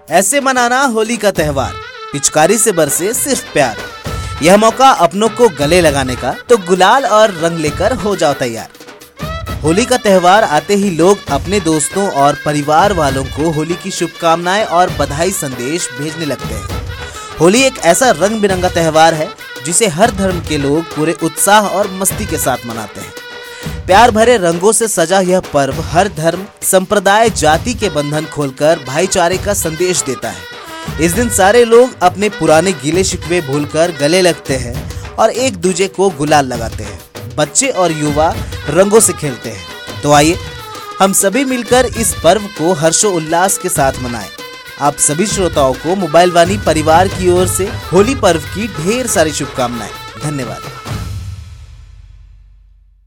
ऐसे मनाना होली का त्योहार, पिचकारी से बरसे सिर्फ प्यार। यह मौका अपनों को गले लगाने का, तो गुलाल और रंग लेकर हो जाओ तैयार। होली का त्योहार आते ही लोग अपने दोस्तों और परिवार वालों को होली की शुभकामनाएं और बधाई संदेश भेजने लगते हैं। होली एक ऐसा रंग बिरंगा त्योहार है जिसे हर धर्म के लोग पूरे उत्साह और मस्ती के साथ मनाते हैं। प्यार भरे रंगों से सजा यह पर्व हर धर्म, संप्रदाय, जाति के बंधन खोलकर भाईचारे का संदेश देता है। इस दिन सारे लोग अपने पुराने गिले शिकवे भूलकर गले लगते हैं और एक दूजे को गुलाल लगाते हैं। बच्चे और युवा रंगों से खेलते हैं। तो आइए हम सभी मिलकर इस पर्व को हर्षोल्लास के साथ मनाएं। आप सभी श्रोताओं को मोबाइल वाणी परिवार की ओर से होली पर्व की ढेर सारी शुभकामनाएं। धन्यवाद।